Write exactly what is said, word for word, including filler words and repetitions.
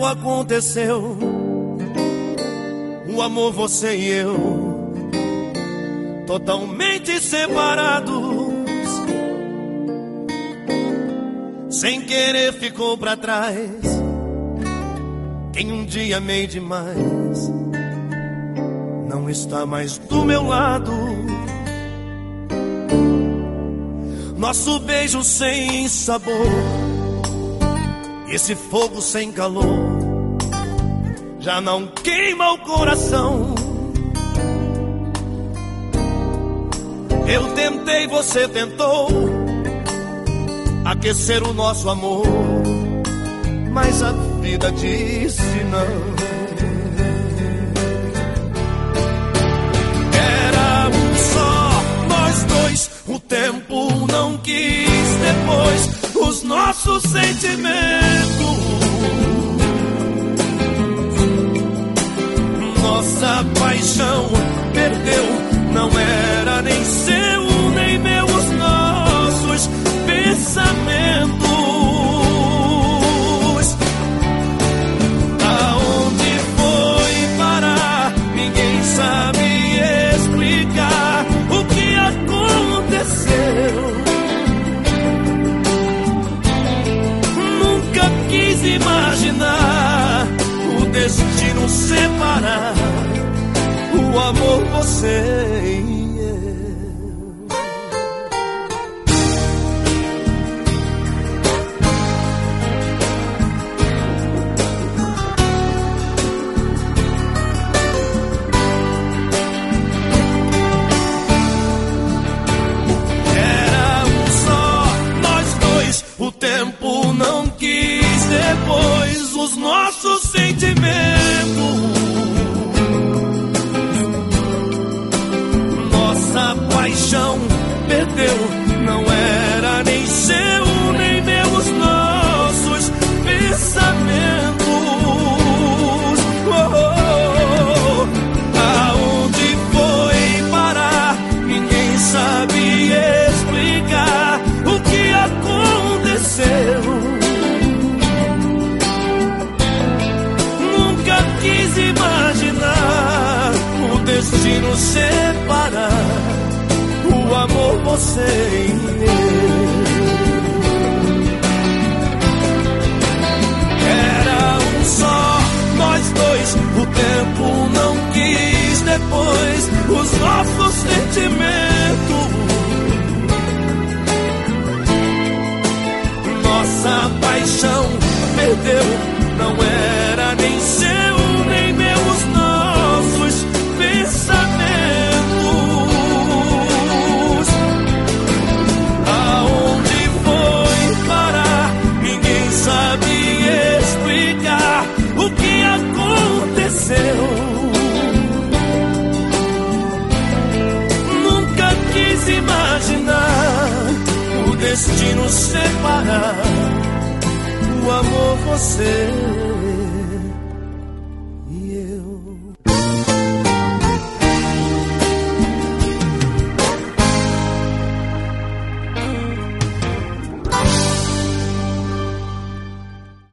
aconteceu. O amor, você e eu, totalmente separados. Sem querer ficou pra trás quem um dia amei demais, não está mais do meu lado. Nosso beijo sem sabor, esse fogo sem calor, já não queima o coração. Eu tentei, você tentou aquecer o nosso amor, mas a vida disse não. Era um só, nós dois, o tempo não quis depois os nossos sentimentos. Nossa paixão perdeu, não era nem seu nem meu, os nossos pensamentos. Aonde foi parar? Ninguém sabe explicar o que aconteceu. Nunca quis imaginar o destino separar o amor, você e eu. Era um só, nós dois, o tempo não quis depois os nossos sentimentos. Nossa paixão perdeu, não era nem seu nem meu, os nossos pensamentos. Oh, oh, oh. Aonde foi parar? Ninguém sabe explicar o que aconteceu. Nunca quis imaginar o destino separar o amor, você e eu. Era um só, nós dois, o tempo não quis depois os nossos sentimentos. Nossa paixão perdeu, não era nem seu nem meu, os nossos pensamentos. Aonde foi parar? Ninguém sabe explicar o que aconteceu. Nunca quis imaginar o destino separar o amor, você